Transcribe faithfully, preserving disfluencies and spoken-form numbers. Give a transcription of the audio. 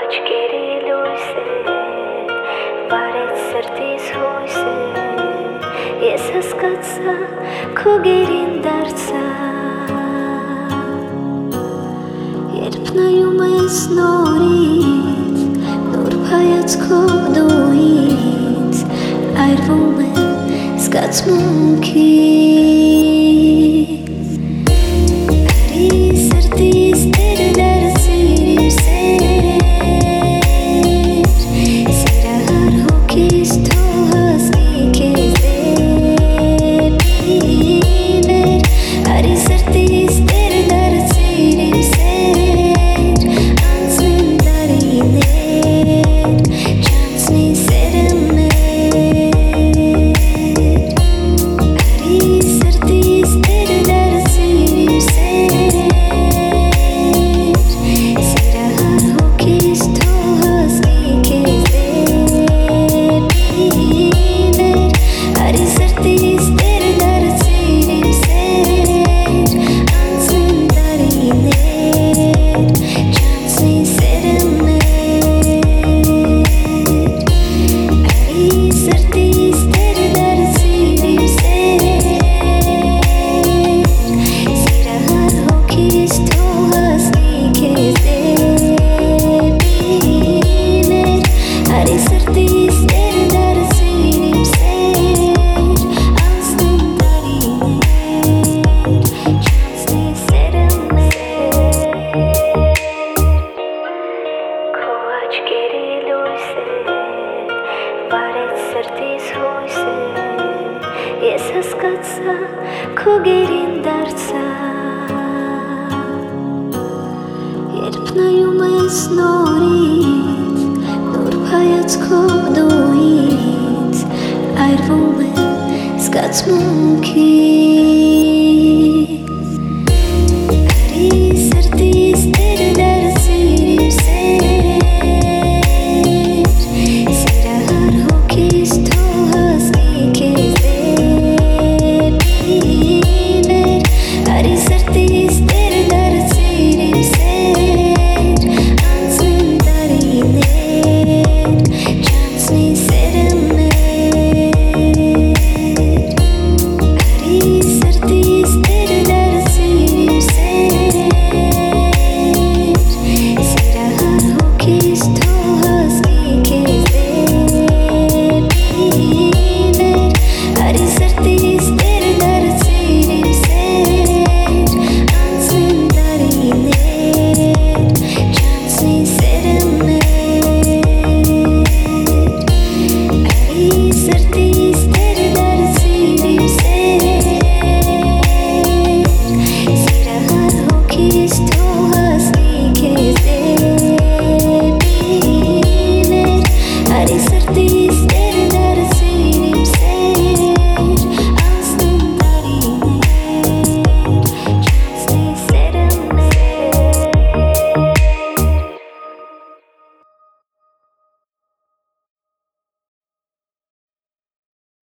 Եսասկացա քո գերին դարձա Երբ նայում ես նորից նոր հայացքով դու ինձ այրվում եմ զգացմունքից Արի սրտիս տերը դարձիր իմ սեր Սիրահար հոգիս թող հասնի քեզ Ես հասկացա քո գերին դարձա Երբ նայում ես նորից նոր հայացքով դու ինձ այրվում եմ զգացմունքից